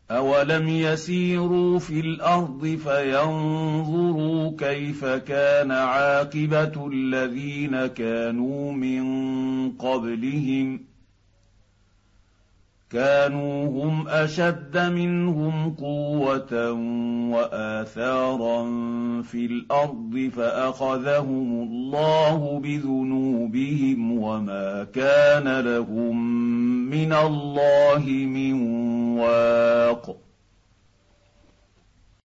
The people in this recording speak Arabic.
أولم يسيروا في الأرض فينظروا كيف كان عاقبة الذين كانوا من قبلهم كانوا هم أشد منهم قوة وآثارا في الأرض فأخذهم الله بذنوبهم وما كان لهم من الله من واق